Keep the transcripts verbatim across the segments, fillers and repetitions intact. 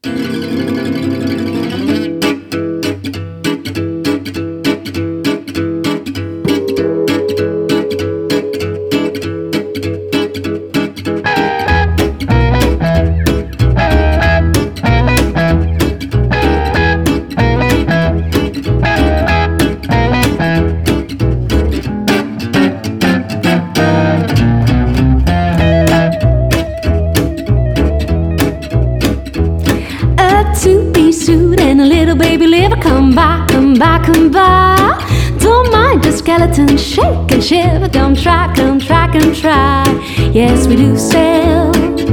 Suit and a little baby liver, come by, come by, come by. Don't mind the skeleton, shake and shiver. Come try, come try, come try. Yes, we do sell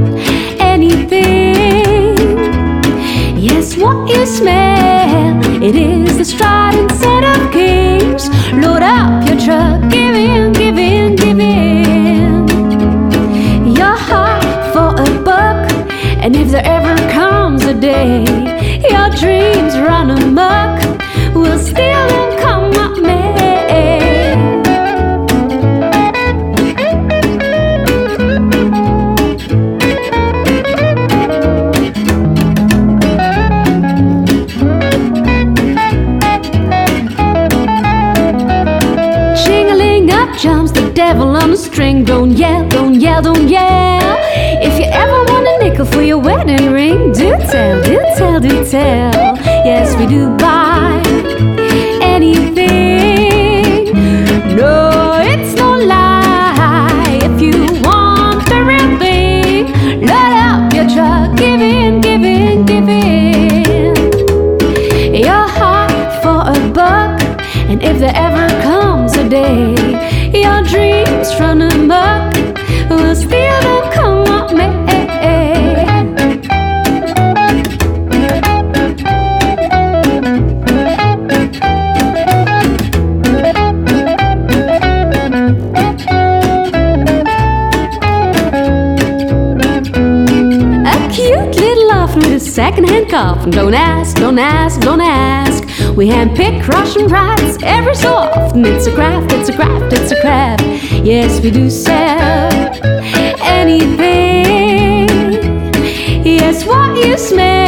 anything. Yes, what you smell, it is the strident set of kings. Load up your truck, give in, give in, give in your heart for a buck. And if there ever comes a day your dreams run amok, we'll steal them, come what may. Jingling up jumps the devil on the string. Don't yell, don't yell, don't yell. If you ever want a nickel for your wedding ring, do tell, do tell, do tell. Yes, we do buy anything. No, it's no lie. If you want the real thing, load up your truck, give in, give in, give in your heart for a buck. And if there ever comes a day your dreams run amok, we'll steal them, come what may. With a second-hand coffin. Don't ask, don't ask, don't ask. We handpick Russian rides every so often. It's a craft, it's a craft, it's a craft. Yes, we do sell anything. Yes, what you smell,